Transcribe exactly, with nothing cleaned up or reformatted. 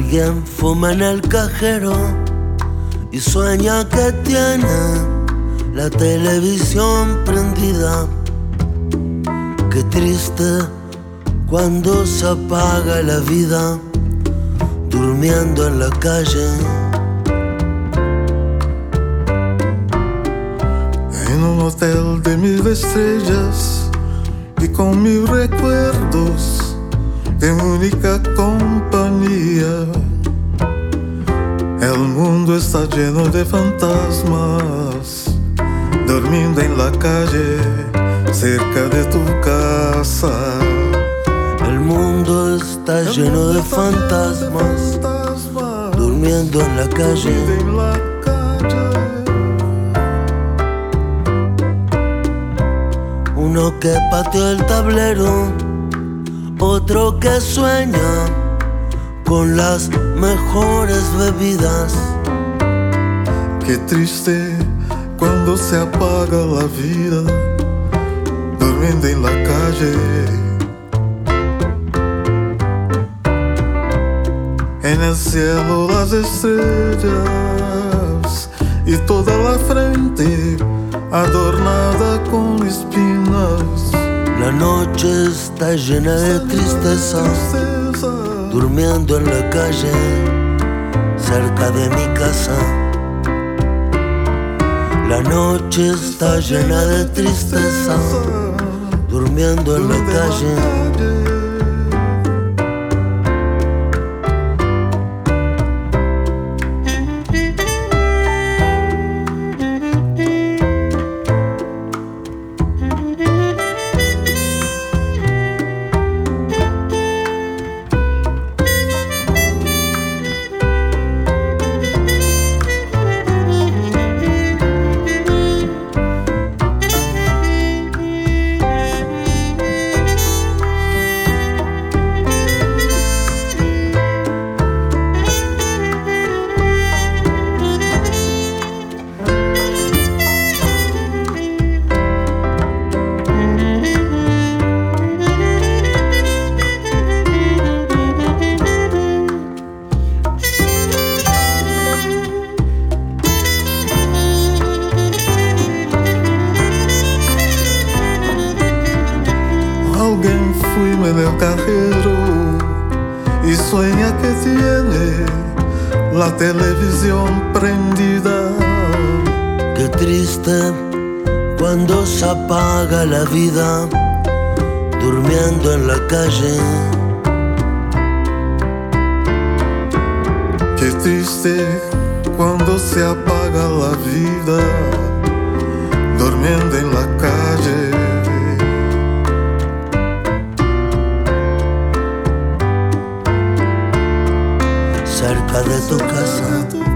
Alguien fuma en el cajero y sueña que tiene la televisión prendida. Qué triste cuando se apaga la vida durmiendo en la calle. En un hotel de mil estrellas y con mil recuerdos de única compañía, el mundo está lleno de fantasmas durmiendo en la calle cerca de tu casa. El mundo está El lleno mundo de está fantasmas lleno de fantasmas durmiendo en la calle. en la calle. Uno que pateó el tablero, otro que sueña con las mejores bebidas. Qué triste cuando se apaga la vida durmiendo en la calle. En el cielo las estrellas y toda la frente adornada con espinas. La noche está llena de tristeza, durmiendo en la calle, cerca de mi casa. La noche está llena de tristeza, durmiendo en la calle. Alguien fuma en el cajero y sueña que tiene la televisión prendida. Qué triste cuando se apaga la vida durmiendo en la calle. Qué triste cuando se apaga la vida durmiendo en la calle. Cerca de tu casa.